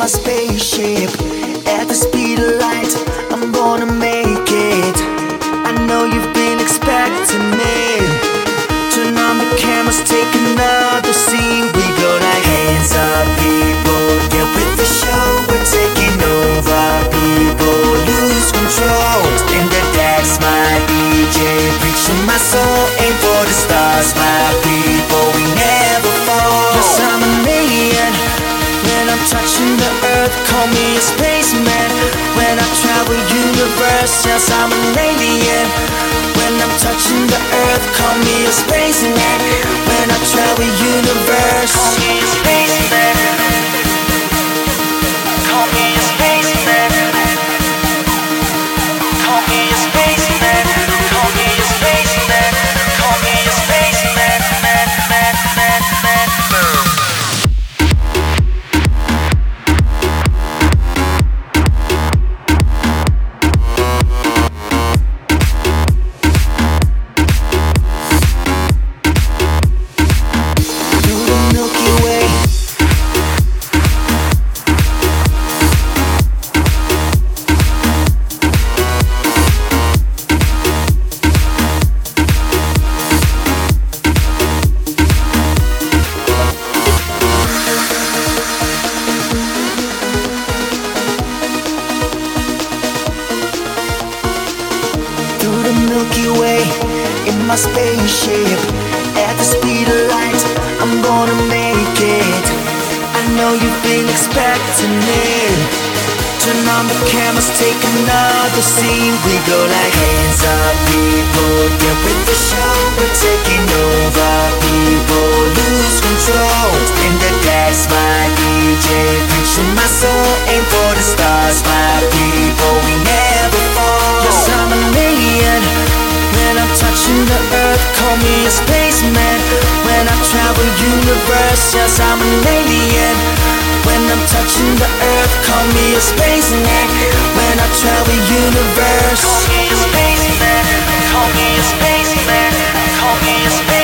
spaceship at the speed of light. I'm gonna make it. I know you've been expecting me. Turn on the cameras, take another scene. We go like hands up, people. Get with the show, we're taking over. People lose control. Spin the decks, my DJ. Preach to my soul, aim for the stars, my people. We never fall. Yes, I'm an alien. When I'm touching the earth, call me a spaceman. When I travel universe, yes, I'm an alien. When I'm touching the earth, call me a spaceman. When I travel universe, call me a spaceman. Call me a spaceman. Call me a spaceman. Call me a spaceman. Call me a spaceman. Milky Way in my spaceship at the speed of light. I'm gonna make it. I know you've been expecting it. Turn on the cameras, take another scene. We go like hands up, people. Get with the show, we're taking over. People lose control. Spin the decks, my DJ. Preach to my soul, aim for the stars, my people. We never fall. Yes, I'm an alien. When I'm touching the earth, call me a spaceman. When I travel universe, yes, I'm an alien. When I'm touching the earth, call me a spaceman. When I travel universe, call me a spaceman. Call me a spaceman. Call me a spaceman.